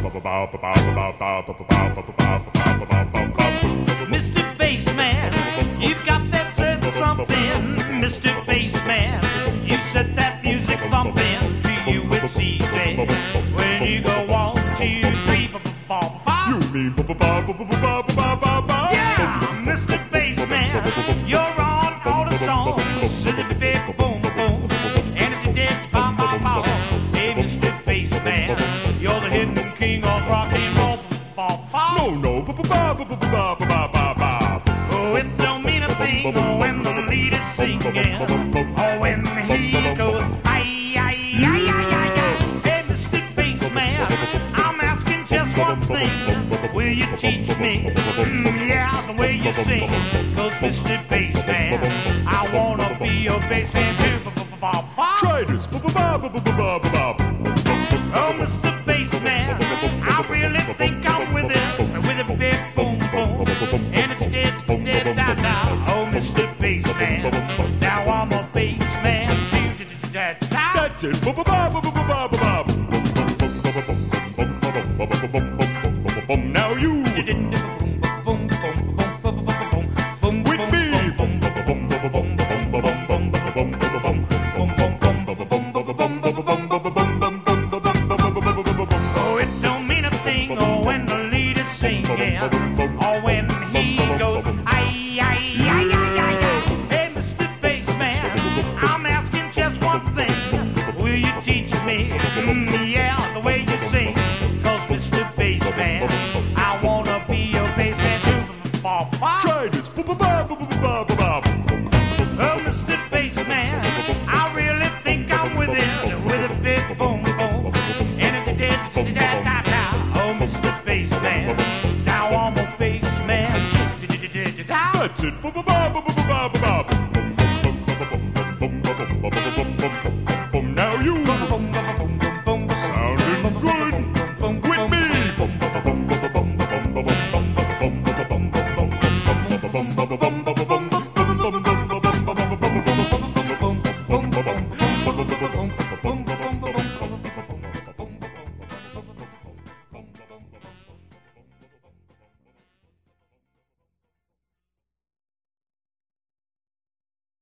Mr. Bassman, you've got that certain something. Mr. Bassman, you set that music thumping. To you it's easy when you go 1, 2, 3, You mean yeah, Mr. Bassman, you're on all the songs. Boom, boom, and if you did, hey, Mr. Bassman, you're the hidden king of rock and roll. No. Oh, it don't mean a thing when the lead is singing. Oh, when he goes, ay, ay, ay, ay, ay, ay. Hey, Mr. Bassman, I'm asking just one thing. Will you teach me, yeah, the way you sing? Cause Mr. Bassman, I wanna be your bassman too. Try this. Oh, Mr. Bassman, I really think I'm with it big boom boom. And if you did da da. Oh, Mr. Bassman, now I'm a bassman too. That's it. Now you with me. Oh, it don't mean a thing when the lead is singing, or when he goes, ay, ay, ay, ay, ay, ay. Hey, Mr. Bassman, I'm asking just one thing. Will you teach me, yeah, the way you sing? Cause Mr. Bassman, I wanna be your bassman too. Try this. Oh, Mr. Bassman, I really think I'm with it big boom boom. And if you did da da da. Oh, Mr. Bassman, now I'm a bassman too. That's it.